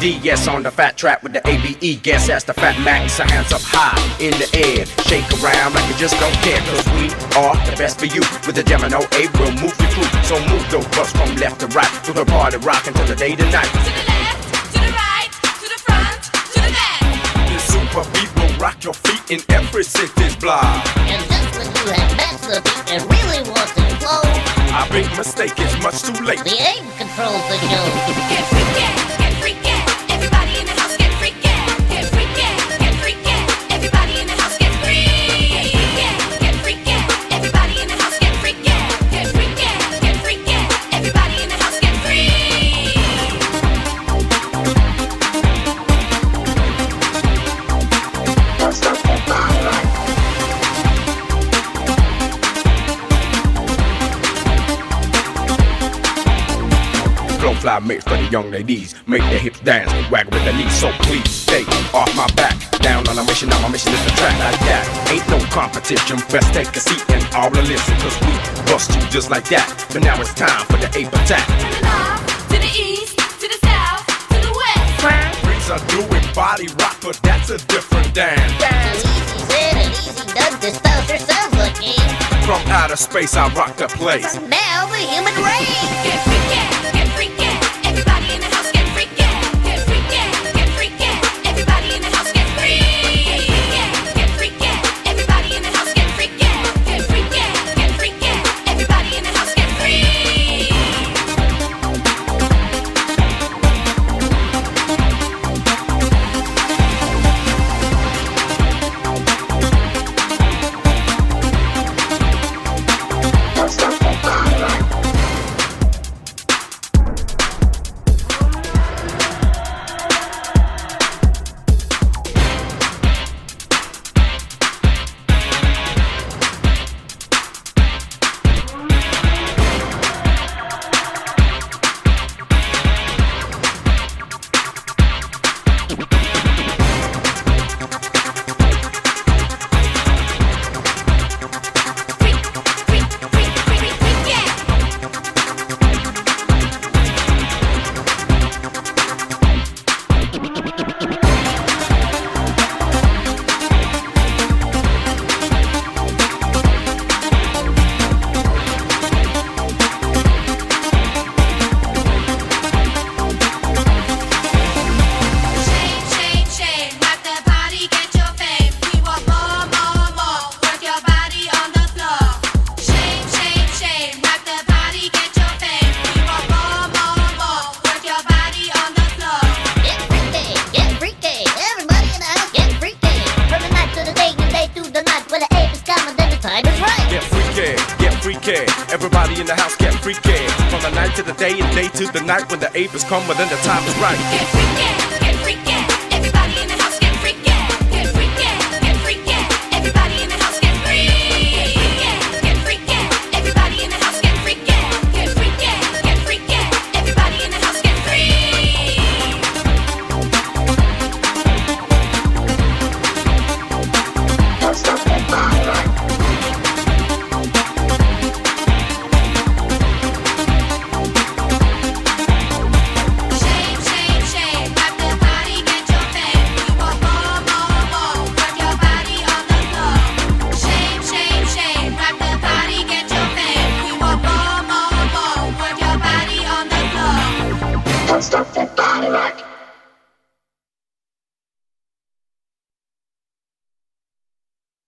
DS on the fat trap with the ABE. Guess that's the Fat Mac. So hands up high in the air, shake around like you just don't care. Cause we are the best for you. With the Gemini A, we'll move you through. So move those bus from left to right. To the party rock until the day to night. To the left, to the right, to the front, to the back. This super beat will rock your feet in every city's block. And just when you have matched the beat and really want to flow, Our big mistake is much too late. the aim controls the show. Get freaky, get freaky. Everybody in the house get freaky. Get freaky, get freaky. Everybody in the house get freaky. Get freaky. Everybody in the house get freaky. Get freaky, get freaky. Everybody in the house get free. Flow fly mix for the young ladies. Make their hips dance, wag with the knees. So please stay off my back. Down on a mission, now my mission is to track like that. Ain't no competition, best take a seat and all to listen. Cause we bust you just like that. But now it's time for the ape attack. To the north, to the east, to the south, to the west. Freaks are doing body rock, but that's a different dance. So easy said and easy done, this style sure sounds like me. From outer space, I rock the place. Now the human race. Get freaky, get freaky. Everybody in the house get freaky. Get freaky, get freaky. Everybody in the house get freaky. Get freaky. Everybody in the house get freaky. Get freaky, get freaky. Everybody in the house get free. Everybody in the house get freaky. From the night to the day and day to the night when the ape is come, but then the time is right. Get freaky.